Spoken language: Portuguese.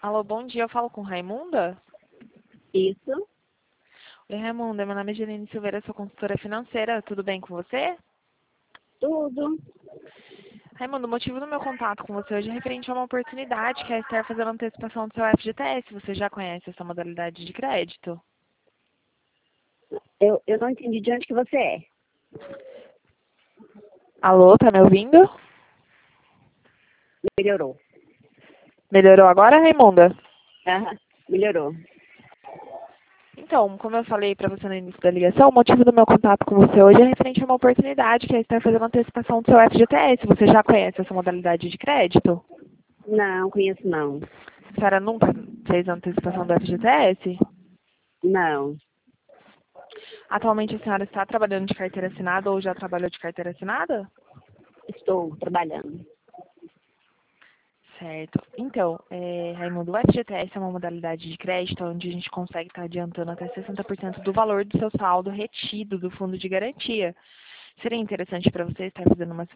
Alô, bom dia, eu falo com Raimunda? Isso, Oi, Raimunda, meu nome é Janine Silveira, sou consultora financeira, tudo bem com você? tudo. Raimunda, o motivo do meu contato com você hoje é referente a uma oportunidade que é estar fazendo antecipação do seu FGTS. Você já conhece essa modalidade de crédito? Eu não entendi de onde que você é. Alô, tá me ouvindo? Melhorou. Melhorou agora, Raimunda? Aham, melhorou. Então, como eu falei para você no início da ligação, o motivo do meu contato com você hoje é referente a uma oportunidade que é estar fazendo antecipação do seu FGTS. Você já conhece essa modalidade de crédito? Não, conheço não. A senhora nunca fez antecipação do FGTS? Não, Atualmente a senhora está trabalhando de carteira assinada ou já trabalhou de carteira assinada? estou trabalhando. Certo. Então, Raimundo, o FGTS é uma modalidade de crédito onde a gente consegue estar adiantando até 60% do valor do seu saldo retido do fundo de garantia. Seria interessante para você estar fazendo uma